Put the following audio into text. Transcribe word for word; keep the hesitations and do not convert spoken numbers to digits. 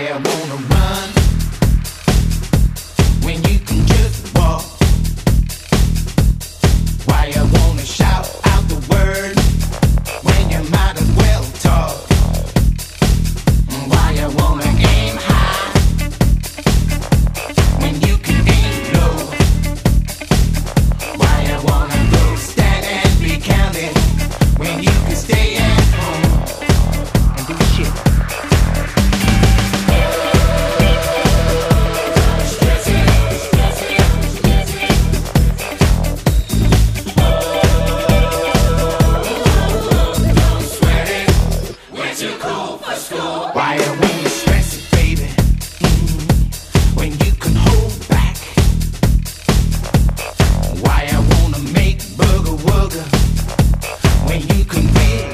Why I wanna run when you can just walk? Why I wanna shout out the word when you might as well talk? Why I wanna aim high when you can aim low? Why I wanna go stand and be counted when you can stay at home and do shit? Why I wanna stress it, baby, mm, when you can hold back? Why I wanna make booger wooger when you can relax?